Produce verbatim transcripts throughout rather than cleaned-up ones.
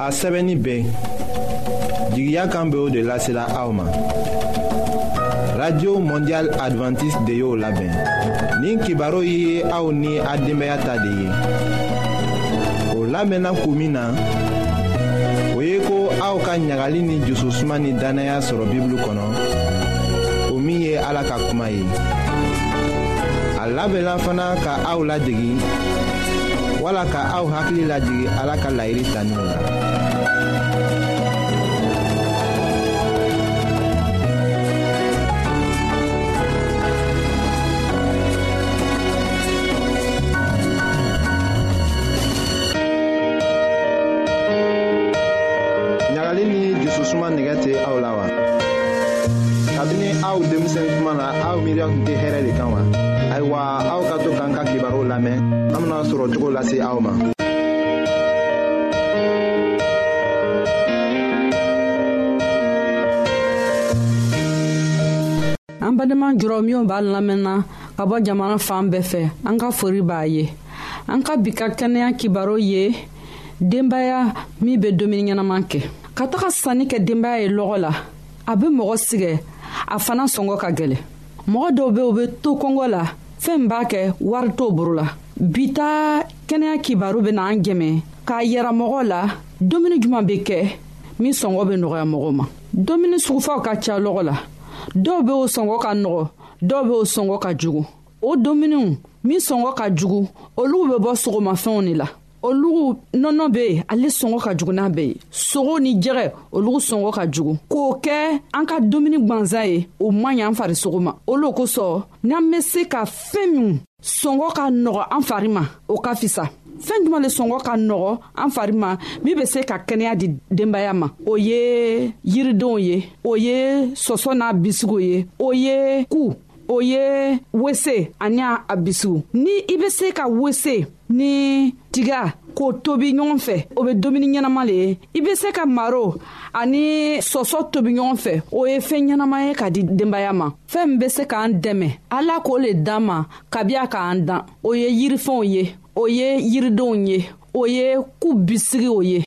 a sɛbɛnni bɛɛ jigiya kan bɛ o de lasela aw ma. Radio Mondial Adventiste de y'o labɛn. Nin kibaru ye aw ni a denbaya ta de ye. O labɛnna kun min na, o ye ko aw ka ɲagali ni jususuma ni danaya sɔrɔ Bibulu kɔnɔ, o min ye Ala ka kuma ye. A labɛnna fana ka aw ladegi wala ka aw hakili lajigi Ala ka laɲini taninw la. Ɲagali ni jususuma nɛgɛ tɛ aw la wa? Kabini aw denmisɛn kuma na aw miiriya tun tɛ hɛrɛ de kan wa? Ayiwa, aw ka to k'an ka kibaru lamɛn, an bena sɔrɔ cogo lase aw ma. An badenma jɔrɔ minw b'a lamɛnna ka bɔ jamana fan bɛɛ fɛ, an ka fori b'a ye. An ka bi ka kɛnɛya kibaru ye denbaya min bɛ dumuni ɲɛnaman kɛ. Ka taga sanni kɛ denbaya ye lɔgɔ la, a bɛ mɔgɔ sigɛ, a fana sɔngɔ ka gɛlɛ. Mɔgɔ dɔw bɛ u bɛ to kɔngɔ la, fɛn b'a kɛ wari t'o boro la. Bi ta kɛnɛya kibaru bɛ n'an dɛmɛ k'a yɛrɛ mɔgɔ la dumuni jumɛn bɛ kɛ min sɔngɔ bɛ nɔgɔya mɔgɔw ma. Dumuni sugufaw ka ca lɔgɔ la. Dɔw bɛ o sɔngɔ ka nɔgɔ, dɔw bɛ o sɔngɔ ka jugu. O dumuniw min sɔngɔ ka jugu, olu bɛ bɔ sogomafɛnw de la. Olu nɔnɔ bɛ yen, ale sɔngɔ ka jugu n'a bɛɛ ye. Sogo ni jɛgɛ, olu sɔngɔ ka jugu. K'o kɛ an ka dumuni gansan ye, o man ɲi an farisogo ma. Olu kosɔn, n'an bɛ se ka fɛn min sɔngɔ ka nɔgɔ an fari ma, o ka fisa. Fɛn jumɛn le sɔngɔ ka nɔgɔ an fari ma min bɛ se ka kɛnɛya di denbaya ma? O ye yiridenw ye, o ye sɔsɔ n'a bisigiw ye, o ye ku, o ye wese ani a bisigiw. Ni i bɛ se ka wese ni tiga k'o tobi ɲɔgɔn fɛ, o bɛ dumuni ɲɛnama le ye. I bɛ se ka maro ani sɔsɔ tobi ɲɔgɔn fɛ, o ye fɛn ɲɛnama ye ka di denbaya ma. Fɛn min bɛ se k'an dɛmɛ, Ala k'o le d'an ma kabiya k'an dan. O ye yirifɛnw ye, o ye yiridenw ye, o ye ku bisigiw ye.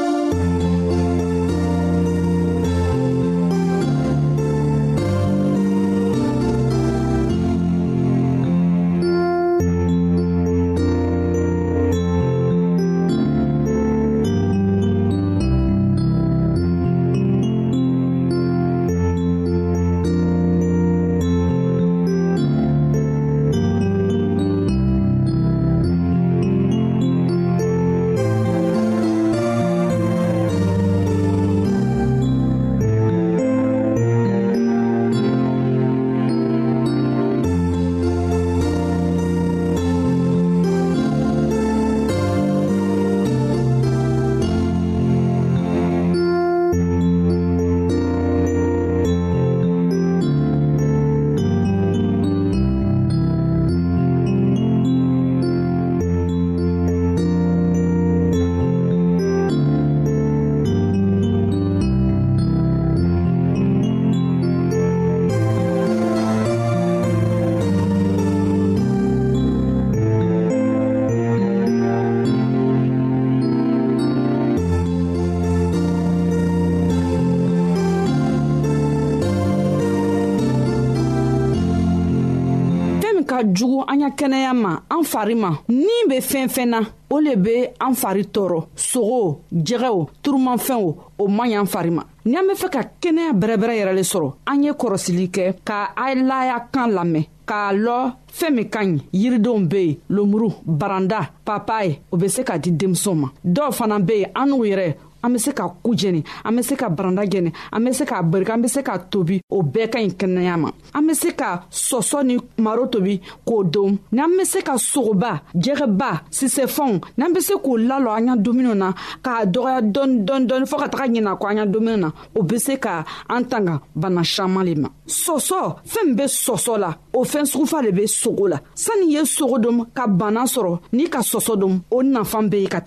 Ka jugu an ya kɛnɛya ma, an fari ma. Ni bɛ fɛn fɛn na, o le bɛ an fari tɔɔrɔ. Sogo, jɛgɛw, turumafɛnw, o man ɲi an fari ma. Ni an bɛ fɛ ka kɛnɛya bɛrɛbɛrɛ yɛrɛ le sɔrɔ, an ye kɔrɔsili kɛ ka Alaya kan lamɛn, k'a lɔ fɛn min ka ɲi. Yiridenw bɛ yen, lomuru, baranda, papaye, o bɛ se ka di denmisɛnw ma. Dɔw fana bɛ yen, an n'u yɛrɛ an bɛ se ka ku jeni, an bɛ se ka baranda jeni, an bɛ se ka barika, an bɛ se ka tobi, o bɛɛ ka ɲi kɛnɛya ma. An bɛ se ka sɔsɔ ni maro tobi k'o dom. N'an bɛ se ka sogoba, jɛgɛba, sisɛfɛnw, n'an bɛ se k'o lalɔ an ka dumuniw na k'a dɔgɔya dɔɔni dɔɔni dɔɔni fo ka taga ɲina kɔ an ka dumuniw na, o bɛ se ka an tanga bana caman le ma. Sɔsɔ, fɛn min bɛ sɔsɔ la, o fɛn sugufa de bɛ sogo la. Sani ye sogo dom ka bana sɔrɔ, n'i ka sɔsɔ dom, o nafan bɛ ye ka tɛmɛ.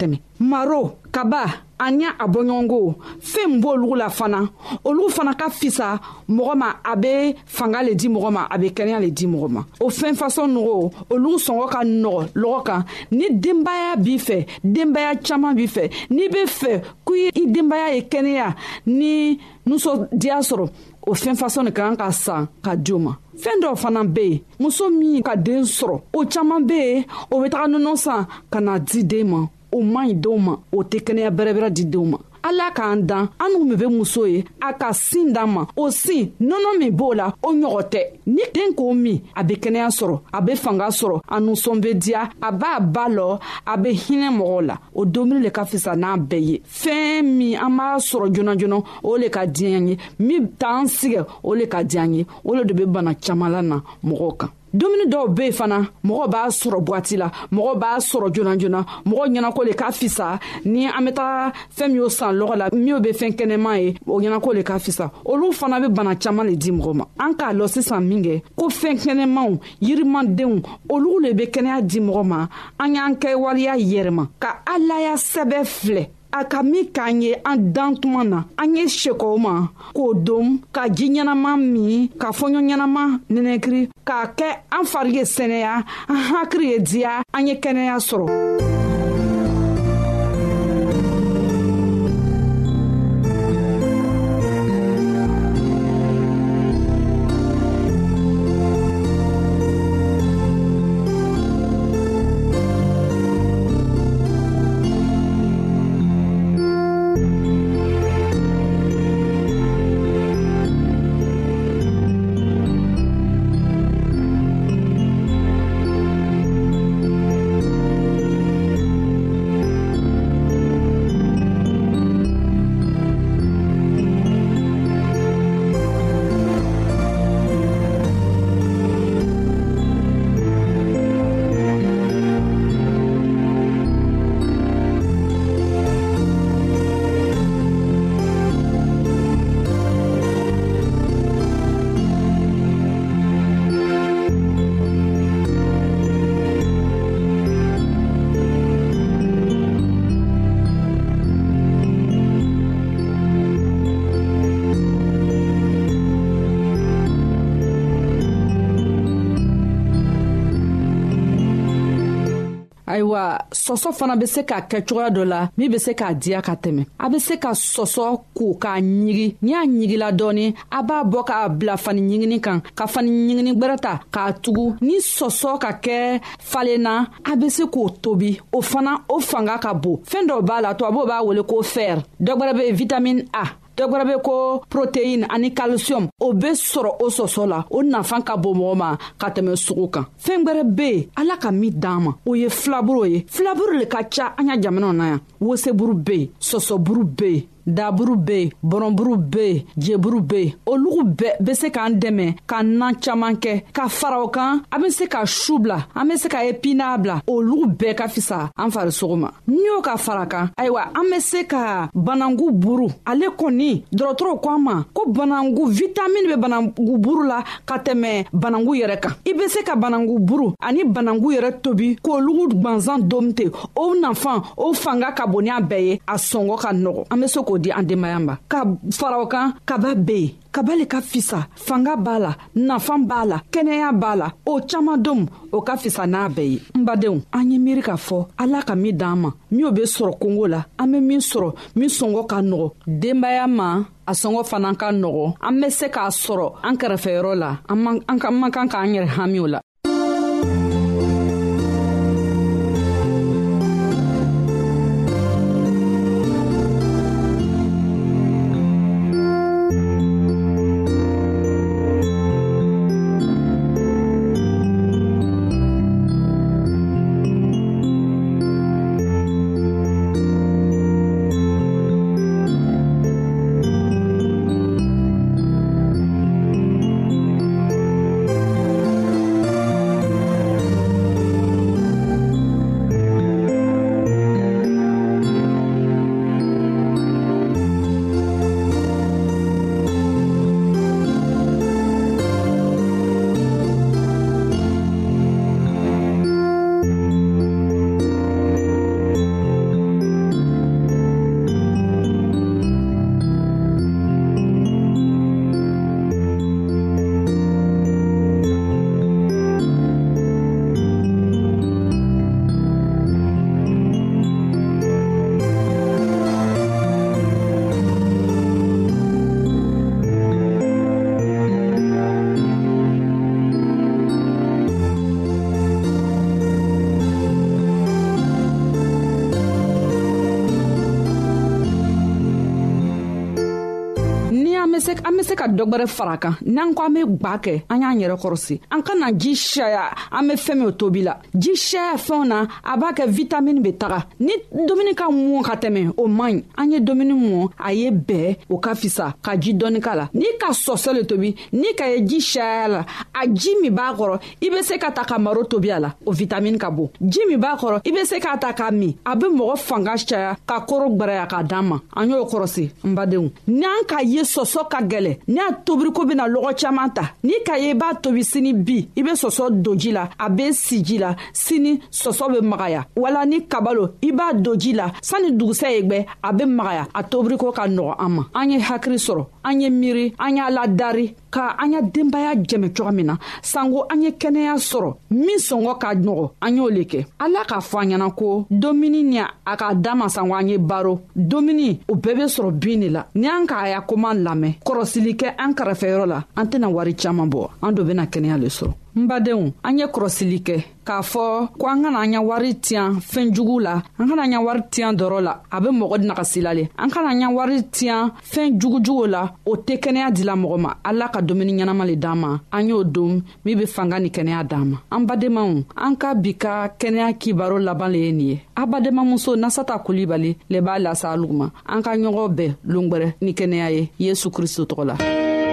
maro kaba anya abonyongo fem bolu la fana olu fana ka fisa mogoma abe fanga le di mogoma abe kenya le di mogoma o fen façon no olu songo ka no loka ni dembaya bi fe dembaya chama bi fe ni be fe ku i dembaya e kenya ni nuso diasoro o fen façon kan ka sa ka juma fen do fana be muso mi ka den soro o chama be o betaka no sa kana di dema o man doma o tekene berebera di doma ala k'an dan anu me be muso ye a ka sin dan ma o sin nɔnɔ min b'o la o ɲɔgɔn tɛ ni den k'o min a be kɛnɛya sɔrɔ a be fanga sɔrɔ a nusɔn be diya a b'a ba lɔ a be hinɛ mɔgɔw la o domuni le ka fisa n'a bɛɛ ye fɛn min an b'a sɔrɔ joona joona o le ka diɲɛ ye min t'an sigɛ o le ka diɲɛ ye o le de be bana caman la na mɔgɔw kan dumuni dɔw be fana mɔgɔ b'a sɔrɔ boîte la mɔgɔ b'a sɔrɔ joona joona mɔgɔ ɲɛnako le ka fisa ni an bɛ taa fɛn min y'o san lɔgɔ la min be fɛn kɛnɛma ye o ɲɛnako le ka fisa olu fana be bana caman le di mɔgɔ ma an k'a lɔ sisan min kɛ ko fɛn kɛnɛmaw yirimandenw olu le be kɛnɛya di mɔgɔ ma an y'an kɛ waliya yɛrɛma ka alaya sɛbɛ filɛ a ka min k'an ye an dan tuma na an ye seko ma k'o dom ka ji ɲɛnama min ka fɔɲɔ ɲɛnama nɛnɛkiri k'a kɛ an fari ye sɛnɛya an hakili ye diya an ye kɛnɛya sɔrɔ. Ayiwa sɔsɔ fana be se ka kɛ cogoya dɔ la min be se k'a diya ka tɛmɛ a be se ka sɔsɔ ko k'a ɲigi ni y'a ɲigila dɔɔni a b'a bɔ k'a bila fani ɲigini kan ka fani ɲigini gwɛrɛ ta k'a tugu ni sɔsɔ ka kɛ falenna a be se k'o tobi o fana o fanga ka bon fɛn dɔ b'a la tubabuw b'a wele ko fer dɔ gwɛrɛ be vitamine A dɔ gwɛrɛ be ko protéine ani calcium o be sɔrɔ o sɔsɔ la o nafan ka bon mɔgɔ ma ka tɛmɛ sugu kan fɛn gwɛrɛ be yen ala ka min d'an ma o ye filaburu ye filaburu le ka ca an ya jamanaw na yan woseburu be yen sɔsɔburu be yen daburu be yen bɔrɔnburu be yen jeburu be yen olugu bɛɛ be se k'an dɛmɛ ka nan caman kɛ ka fara o kan an be se ka su bila an be se ka epina bila olugu bɛɛ ka fisa an farisogo ma n'i y'o ka fara kan ayiwa an be se ka banangu buru ale kɔni dɔgɔtɔrɔw ko an ma ko banangu vitamine be banangu buru la ka tɛmɛ banangu yɛrɛ kan i be se ka banangu buru ani banangu yɛrɛ tobi k'olugu gwanzan domi ten o nafan o fanga ka bon ni a bɛɛ ye a sɔngɔ ka nɔgɔ an be se k'o di an denbaya ma ka fara o kan kaba be yen kaba le ka fisa fanga b'a la nafan b'a la kɛnɛya b'a la o caman dom o ka fisa n'a bɛɛ ye n badenw an ye miiri k'a fɔ ala ka min d'an ma min o be sɔrɔ kongo la an be min sɔrɔ min sɔngɔ ka nɔgɔ denbaya ma a sɔngɔ fana ka nɔgɔ an be se k'a sɔrɔ an kɛrɛfɛyɔrɔ la an man kan k'an yɛrɛ hami o la. se an bɛ se ka dɔ gwɛrɛ fara kan n'an ko an bɛ gba kɛ an y'an yɛrɛ kɔrɔsi. An kana ji sɛya an bɛ fɛn min tobi la. Ji sɛya fɛnw na a b'a kɛ vitamine bɛ taga. Ni dumuni ka mɔn ka tɛmɛ o man ɲi. An ye dumuni mɔn a ye bɛɛ o ka fisa ka ji dɔɔni k'a la. N'i ka sɔsɔ le tobi n'i ka ye ji sɛya la a ji min b'a kɔrɔ i bɛ se ka ta ka maro tobi a la o vitamine ka bon. Ji min b'a kɔrɔ i bɛ se k'a ta k'a min a bɛ mɔgɔ fanga caya ka koro gbɛrɛya k'a d'an ma. An y'o kɔrɔsi n badenw. N'an ka ye sɔsɔ ka gɛlɛ n'a tobili ko bɛna lɔgɔ caman ta n'i ka ye i b'a tobi sini bi i bɛ sɔsɔ don ji la a bɛ si ji la sini sɔsɔ bɛ magaya wala ni kabalo i b'a don ji la sani dugusɛ ye gbɛ a bɛ magaya a tobili ko ka nɔgɔ an ma. An ye hakili sɔrɔ an ye miiri an y'a ladari ka an ya denbaya jɛmɛ cogo min na sango an ye kɛnɛya sɔrɔ min sɔngɔ ka nɔgɔ an y'o le kɛ. Ala k'a fɔ an ɲɛna ko domuni ni a ka da ma sango an ye baro domuni o bɛɛ bɛ sɔrɔ bin de la. Ni an k'a ya koman lamɛn kɔrɔsili kɛ an kɛrɛfɛyɔrɔ la an tɛna wari caman bɔ an dɔ bɛna kɛnɛya le sɔrɔ. N badenw an ye kɔrɔsili kɛ k'a fɔ ko an kana an ya wari tiɲɛ fɛn jugu la an kana an ya wari tiɲɛ dɔrɔn la a bɛ mɔgɔ nagasi la le. An kana an ya wari tiɲɛ fɛn jugujugu la o tɛ kɛnɛya dila mɔgɔ ma. Ala ka dumuni ɲɛnama le d'an ma an y'o dom min bɛ fanga ni kɛnɛya d'an ma. An badenmaw an ka bi ka kɛnɛya kibaro laban le ye nin ye. A badenmamuso Nasata Kulibali le b'a lase alu ma. An ka ɲɔgɔn bɛɛ longwɛrɛ ni kɛnɛya ye Yesu Kristo tɔgɔ la.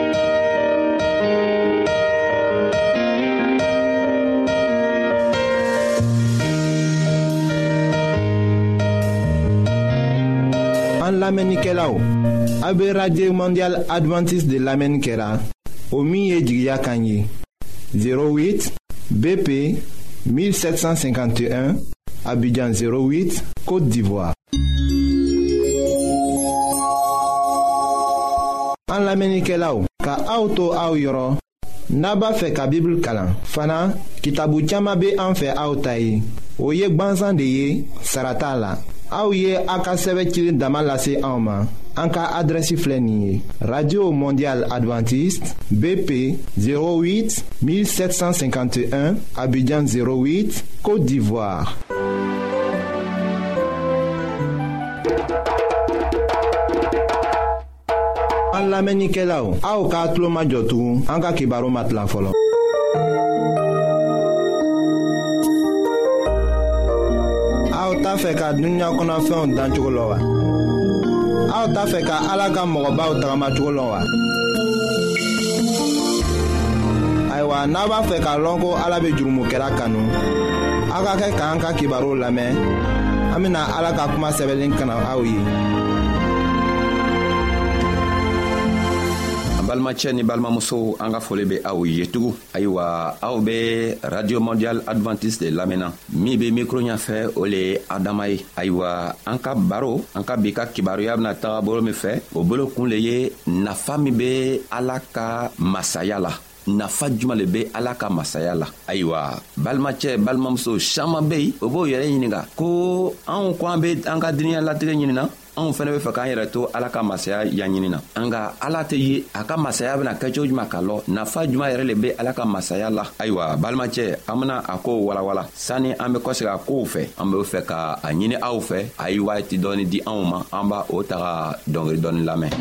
An lamɛnnikɛlaw a bɛ radio mondial adventiste de lamɛnni kɛra o min ye jigiya kan ye zéro huit B P mille sept cent cinquante et un Abidjan zéro huit Côte d'Ivoire. An lamɛnnikɛlaw ka aw to aw yɔrɔ n'a b'a fɛ ka Bible kalan fana kitabu caman bɛ an fɛ aw ta ye o ye gwanzan de ye sara t'a la. Aw ye a ka sɛbɛn cilen dama lase anw ma an ka adrɛsi filɛ nin ye radio mondial adventiste B P zéro huit mille sept cent cinquante et un Abidjan zéro huit Côte d'Ivoire. An lamɛnnikɛlaw aw k'a tulo majɔ tugun an ka kibaru ma tila fɔlɔ. Aw t'a fɛ ka dunuya kɔnɔfɛnw dan cogo la wa? Aw t'a fɛ ka Ala ka mɔgɔbaw tagama cogo la wa? Ayiwa n'a b'a fɛ k'a lɔn ko Ala bɛ jurumokɛla kanu aw ka kɛ k'an ka kibaru lamɛn an bɛna Ala ka kuma sɛbɛnlen kana aw ye. balimacɛ ni balimamuso an ka foli bɛ aw ye tugun. Ayiwa aw bɛ radio mondial adventiste de lamɛnna min bɛ micro ɲɛfɛ o le ye Adama ye. Ayiwa an ka baro an ka bi ka kibaruya bɛna taga bolo min fɛ o bolo kun le ye nafa min bɛ Ala ka masaya la. Nafa juma le bɛ Ala ka masaya la. Ayiwa balimacɛ balimamuso caman bɛ yen o b'o yɛrɛ ɲininka ko anw ko an bɛ an ka diinɛ latigɛ ɲinina anw fɛnɛ bɛ fɛ k'an yɛrɛ to Ala ka masaya yaɲinina. Nka Ala tɛ ye a ka masaya bɛna kɛ cogo jumɛn ka lɔ nafa jumɛn yɛrɛ le bɛ Ala ka masaya la. Ayiwa balimacɛ an bɛna a ko walawala sani an bɛ kɔsegin a kow fɛ an bɛ fɛ ka a ɲini aw fɛ a ye waati dɔɔni di anw ma an b'a o ta ka dɔnkili dɔɔni lamɛn.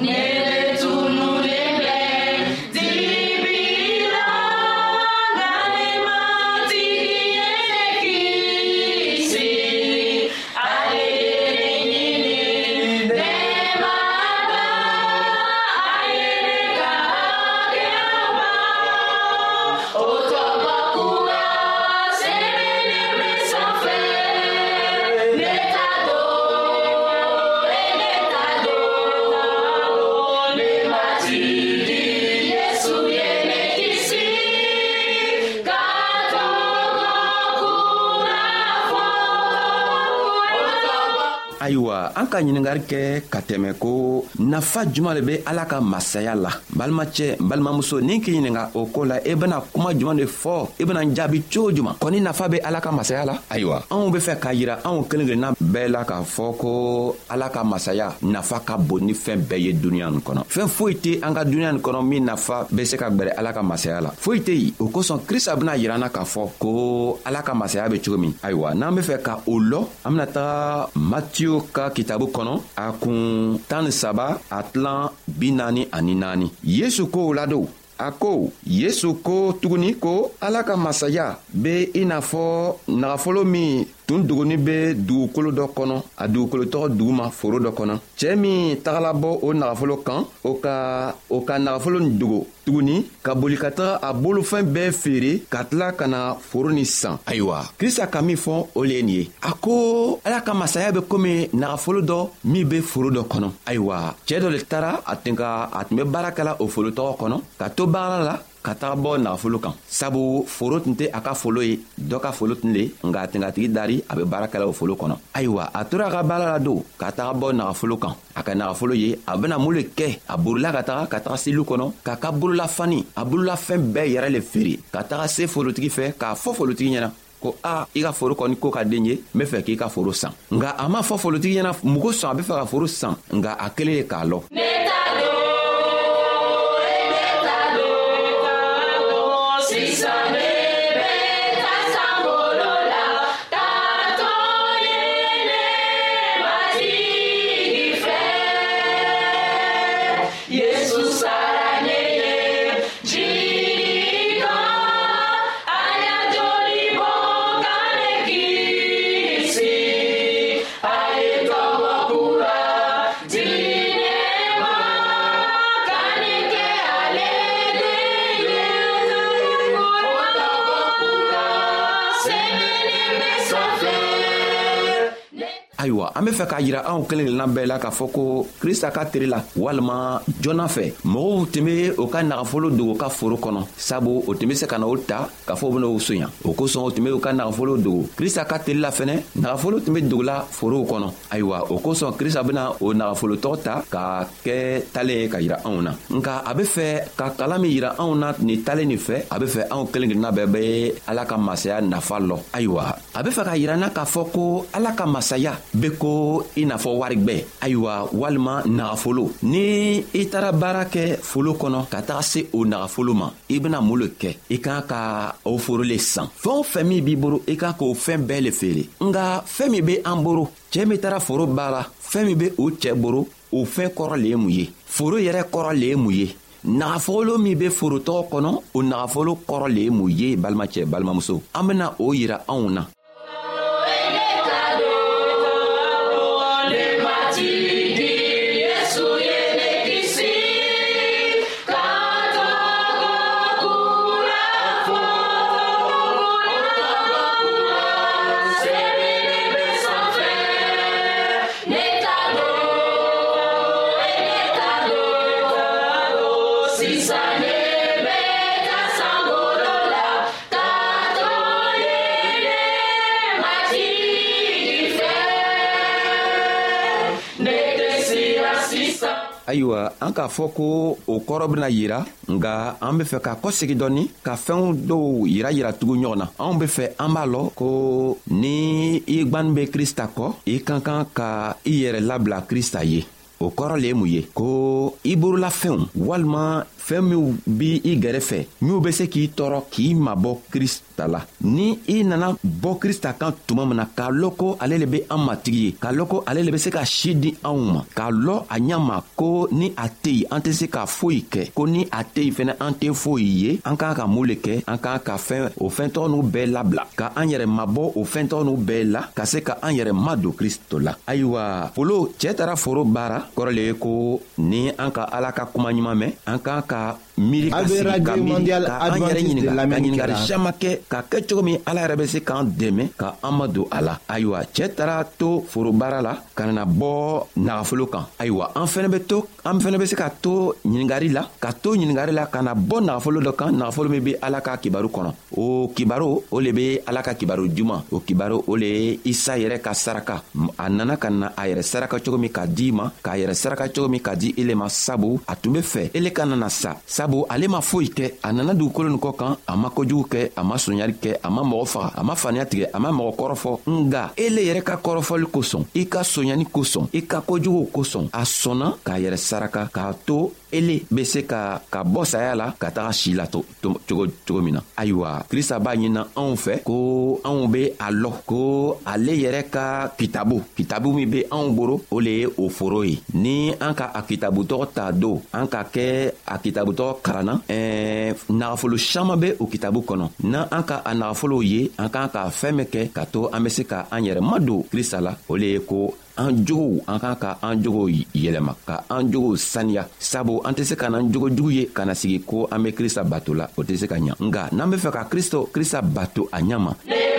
Ayiwa an ka ɲiningari kɛ ka tɛmɛ ko nafa juman le bɛ Ala ka masaya la. Balimacɛ balimamuso ni k'i ɲininka o ko la e bɛna kuma juman de fɔ e bɛna jaabi cogo juman kɔni nafa bɛ Ala ka masaya la. Ayiwa anw bɛ fɛ k'a yira anw kelen kelenna bɛɛ la k'a fɔ ko Ala ka masaya nafa ka bon ni fɛn bɛɛ ye duniya nin kɔnɔ. Fɛn foyi tɛ an ka duniya nin kɔnɔ min nafa bɛ se ka gbɛrɛ Ala ka masaya la. Foyi tɛ yen. O kosɔn Kirisa bɛna yira an na k'a fɔ ko Ala ka masaya bɛ cogo min. Ayiwa n'an bɛ fɛ ka o lɔ an bɛna taga Matthieu muso ka kitabu kɔnɔ a kun tan ni saba a tilan bi naani ani naani. Yesu ko o la don. A ko Yesu ko tuguni ko Ala ka masaya be i n'a fɔ nagafolo min tun dogoni be dugukolo dɔ kɔnɔ, a dugukolo tɔgɔ duguma foro dɔ kɔnɔ. Cɛɛ min tagala bɔ o nagafolo kan, o ka o ka nagafolo nin dogo tuguni ka boli ka taga a bolofɛn bɛɛ feere ka tila ka na foro ni san. Ayiwa, Krista ka min fɔ o le ye nin ye. A ko Ala ka masaya be komi nagafolo dɔ min be foro dɔ kɔnɔ. Ayiwa, cɛɛ dɔ le taara a tun ka a tun be baara kɛla o foro tɔgɔ kɔnɔ ka to baara la ka taga bɔ nagafolo kan. Sabu foro tun tɛ a ka folo ye, dɔ ka folo tun le, nka a tun ka tigi dari a be baara kɛla o folo kɔnɔ. Ayiwa, a tora a ka baara la don ka taga bɔ nagafolo kan. A ka nagafolo ye a bena mun le kɛ. A borila ka taga ka taga seliw kɔnɔ k'a ka bololafani, a bololafɛn bɛɛ yɛrɛ le feere ka taga se forotigi fɛ k'a fɔ forotigi ɲɛna ko a i ka foro kɔni ko ka den ye, n be fɛ k'i ka foro san. Nga a m'a fɔ forotigi ɲɛna mugo sɔn a be fɛ ka foro san, nga a kelen ye k'a lɔ. Ayiwa, an be fɛ k'a yira anw kelen kelenna bɛɛ la k'a fɔ ko Krista ka teri la walima jɔnna fɛ mɔgɔw tun be o ka nagafolo dogo ka foro kɔnɔ, sabu o tun be se ka na o ta k'a fɔ o bena o soɲa. O kosɔn o tun be o ka nagafolo dogo. Krista ka teri la fɛnɛ nagafolo tun be dogola forow kɔnɔ. Ayiwa, o kosɔn Krista bena o nagafolo tɔgɔ ta k'a kɛ talen ye ka yira anw na. Nka a be fɛ ka kala min yira anw na nin talen nin fɛ, a be fɛ anw kelen kelenna bɛɛ be Ala ka masaya nafa lɔ. Ayiwa, a be fɛ ka yira na k'a fɔ ko Ala ka masaya be ko i n'a fɔ warigwɛ. Ayiwa, walima nagafolo. Ni i taara baara kɛ folo kɔnɔ ka taga se o nagafolo ma, i bena mun le kɛ? I kan ka o foro le san. Fɛn o fɛn min b'i boro, i kan k'o fɛn bɛɛ le feere. Nga fɛn min be an boro, cɛɛ min taara foro baara, fɛn min be o cɛɛ boro, o fɛn kɔrɔ le ye mun ye? Foro yɛrɛ kɔrɔ le ye mun ye? Nagafolo min be foro tɔgɔ kɔnɔ, o nagafolo kɔrɔ le ye mun ye? Balimacɛ balimamuso, an bena o yira anw na. Ayiwa, an k'a fɔ ko o kɔrɔ bena yira, nga an be fɛ ka kɔsegi dɔɔni ka fɛnw dɔw yira yira tugu ɲɔgɔn na. Anw be fɛ an b'a lɔn ko ni i gwani be Krista kɔ, i ka kan ka i yɛrɛ labila Krista ye. O kɔrɔ le ye mun ye? Ko i borolafɛnw walima fɛn minw b' i gɛrɛfɛ minw be se k'i tɔɔrɔ k'i mabɔ Krista la. Ni i nana bɔ Krista kan tuma min na, k'a lɔn ko ale le be an matigi ye, k'a lɔn ko ale le be se ka si di anw ma, k'a lɔn a ɲa ma ko ni a tɛ yen an tɛ se ka foyi kɛ, ko ni a tɛ yen fɛnɛ an tɛ foyi ye. An k'an ka mun le kɛ? An k'an ka fɛn o fɛn tɔgɔ n'u bɛɛ labila, ka an yɛrɛ mabɔ o fɛn tɔgɔ n'u bɛɛ la, ka se ka an yɛrɛ madon Kristo la. Ayiwa, folo cɛɛ taara foro baara, kɔrɔ le ye ko ni an ka Ala ka kuma ɲuman mɛn, an k'an ka miiri ka sigi ka miiri ka an yɛrɛ ɲininga ka ɲiningari caman kɛ k'a kɛ cogo min Ala yɛrɛ be se k'an dɛmɛ ka an madon a la. Ayiwa, cɛɛ taara to forobaara la ka nana bɔ nagafolo kan. Ayiwa, an fɛnɛ be to an fɛnɛ be se ka to ɲiningari la ka to ɲiningari la ka na bɔ nagafolo dɔ kan, nagafolo min be Ala ka kibaru kɔnɔ. O kibaru o le be Ala ka kibaru juman. O kibaru o le ye Isa yɛrɛ ka saraka. A nana ka na a yɛrɛ saraka cogo min ka di ma, k'a yɛrɛ saraka cogo min ka di ele ma, sabu a tun be fɛ ele ka nana sa. Sabu sabu ale ma foyi kɛ a nana dugukolo nin kɔ kan a ma kojugu kɛ a ma soɲari kɛ a ma mɔgɔ faga a ma faniya tigɛ a ma mɔgɔ kɔrɔfɔ nga ele yɛrɛ ka kɔrɔfɔli kosɔn i ka soɲani kosɔn i ka kojugu kosɔn a sɔnna k'a yɛrɛ saraka k'a to ele be se ka ka bɔ saya la ka taga si la to, to, cogo, cogo min na ayiwa krista b'a ɲinina anw fɛ ko anw be a lɔ ko ale yɛrɛ ka kitabu kitabu min be anw boro o le ye o foro ye ni an ka a kitabu tɔgɔ ta don an ka kɛ a kitabu tɔgɔ karanna ɛɛ nagafolo saman be o kitabu kɔnɔ na an ka a nagafolow ye an k'an ka fɛɛn min kɛ ka to an be se ka an yɛrɛ madon krista la o le ye ko an jogow an kan ka an jogow yɛlɛma ka an jogow saniya sabu an tɛ se ka n'an jogo jugu ye ka na sigi ko an be krista bato la o tɛ se ka ɲa nga n'an be fɛ ka kristo krista bato a ɲama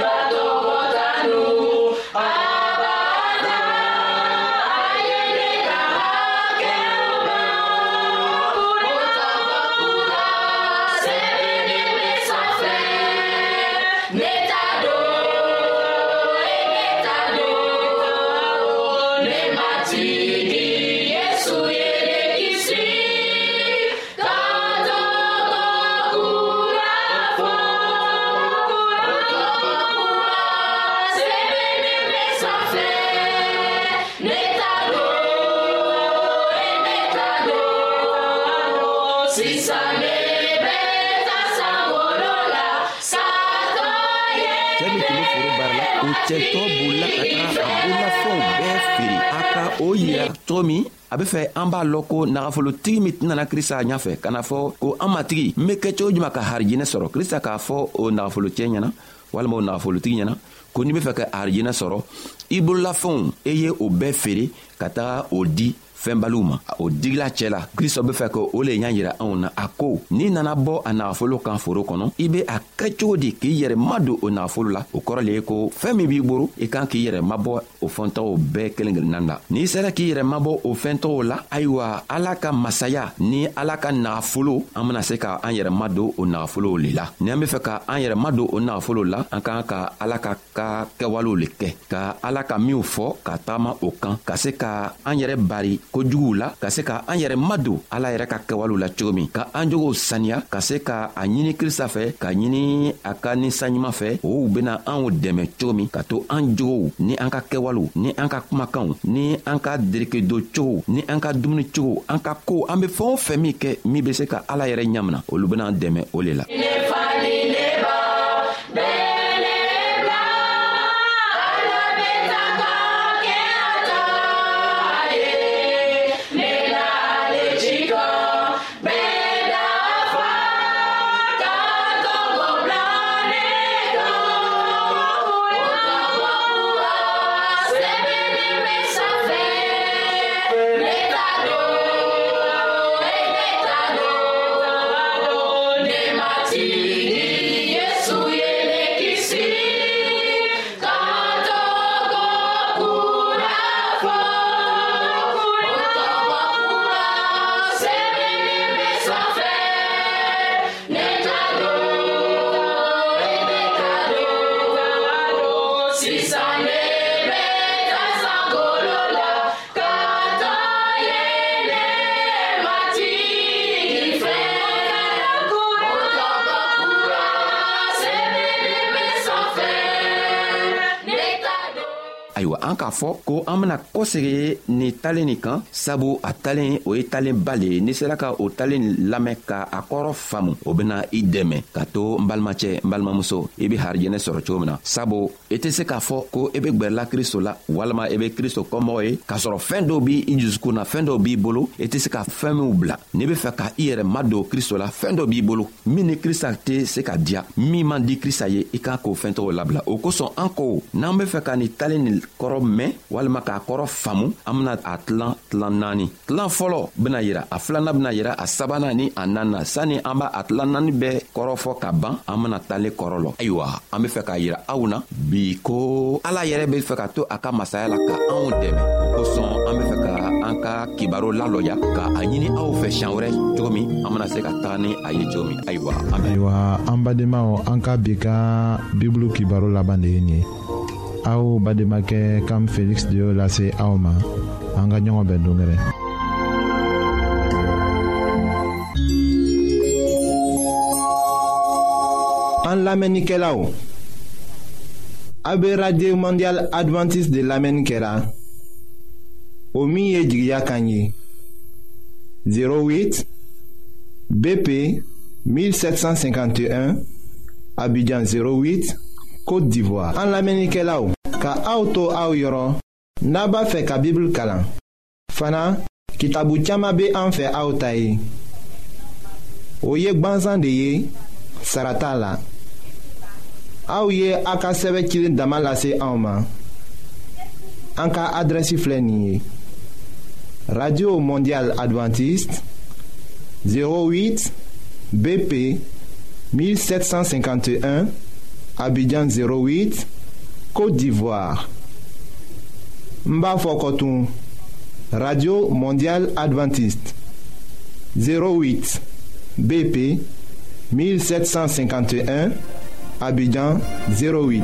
cɛtɔ bolila ka taga a bolafɛnw bɛɛ feere a ka o yira cogo min a be fɛ an b'a lɔn ko nagafolotigi min nana krista ɲafɛ ka na fɔ ko an matigi n be kɛ cogo juman ka harijinɛ sɔrɔ krista k'a fɔ o nagafolocɛ ɲɛna walima o nagafolotigi ɲɛna ko n'i be fɛ ka harijinɛ sɔrɔ i bololafɛnw e ye o bɛɛ feere ka taga o di fɛnbaliw ma o digila cɛ la kristo be fɛ ko o le y'a yira anw na a ko n'i nana bɔ a nagafolo kan foro kɔnɔ i be a kɛ cogo di k'i yɛrɛ madon o nagafolo la o kɔrɔ le ye ko fɛɛn min b'i boro i kan k'i yɛrɛ mabɔ o fɛntɔgɔw bɛɛ kelen kelennan la n'i sera k'i yɛrɛ mabɔ o fɛntɔgɔw la ayiwa ala ka masaya ni ala ka nagafolo an bena se ka an yɛrɛ madon o nagafolow le la ni an be fɛ ka an yɛrɛ madon o nagafolow la an k'an ka ala ka ka kɛwalew le kɛ ka ala ka minw fɔ ka tagama o kan ka se ka an yɛrɛ bari kojuguw la ka se ka an yɛrɛ madon ala yɛrɛ ka kɛwalew la cogo min ka an jogow saniya ka se ka a ɲini krista fɛ ka ɲini a ka ninsanɲuman fɛ o bena anw dɛmɛ cogo min ka to an jogow ni an ka kɛwalew ni an ka kumakanw ni an ka dereke-do cogo ni an ka dumuni cogo an ka ko an be fɛn o fɛn min kɛ min be se ka ala yɛrɛ ɲamina olu bena an dɛmɛ o le la. ayiwa an k'a fɔ ko an bena kɔsegi nin talen nin kan sabu a talen o ye talenba le ye n'i sera ka o talen lamɛn ka a kɔrɔ faamu o bena i dɛmɛ ka to n balimacɛ n balimamuso i be harijɛnɛ sɔrɔ cogo min na sabu i tɛ se k'a fɔ ko i be gwɛrɛla kristo la walama i be kristo kɔmɔgɔ ye k'a sɔrɔ fɛɛn dɔw b'i i jusukun na fɛɛn dɔw b'i bolo i tɛ se ka fɛɛn minw bila n'i be fɛ ka i yɛrɛ madon kristo la fɛɛn dɔ b'i bolo min ni krista tɛ se ka diya min man di krista ye i kan k'o fɛɛn tɔgɔ labila o kosɔn an ko n'an be fɛ ka nin talen nin kɔrɔ mɛn walima k'a kɔrɔ faamu an bena a tilan tilan naani tilan fɔlɔ bena yira a filanan bena yira a sabanan ni a naaninan sanni an b'a a tilan naani bɛɛ kɔrɔ fɔ ka ban an bena talen kɔrɔ lɔ ayiwa an be fɛ k'a yira aw na bi ko ala yɛrɛ be fɛ ka to a ka masaya la ka anw dɛmɛ o kosɔn an be fɛ ka an ka kibaro lalɔya ka a ɲini aw fɛ siɲan wɛrɛ cogo min an bena se ka taga ni a ye cogo min ayiwa an ayiwa an badenmaw an ka bi ka bibulu kibaro laban de ye nin ye aw bademakɛ kam felix de y'o lase aw ma an ka ɲɔgɔn bɛn dongɛrɛ an lamɛnnikɛlaw, a bɛ radio mondial adventiste de lamɛnni kɛra o min ye jigiya kan ye zéro huit B P mille sept cent cinquante et un Abidjan zéro huit Côte d'Ivoire. An lamɛnnikɛlaw, ka aw to aw yɔrɔ n'a b'a fɛ ka Bible kalan. Fana kitabu caman bɛ an fɛ aw ta ye. O ye gwanzan de ye, sara t'a la. Aw ye a ka sɛbɛn cilen dama lase anw ma. An ka adrɛsi filɛ nin ye: Radio Mondial Adventiste zéro huit B P mille sept cent cinquante et un Abidjan zéro huit Côte d'Ivoire. N b'a fɔ kɔ tun, Radio Mondial Adventiste zéro huit B P mille sept cent cinquante et un Abidjan zéro huit.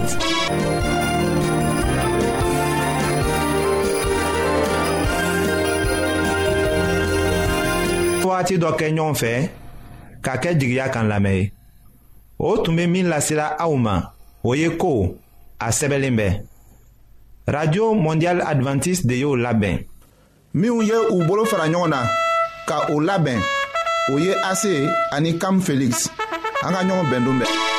Waati dɔ kɛ ɲɔgɔn fɛ ka kɛ jigiya kan lamɛn. O tun bɛ min lasela aw ma, o ye ko a sɛbɛnlen bɛ. Radio Mondial Adventiste de y'o labɛn. Minnu ye u bolo fara ɲɔgɔn na ka o labɛn, o ye A C ani Cam Felix. An ka ɲɔgɔn bɛn don bɛɛ.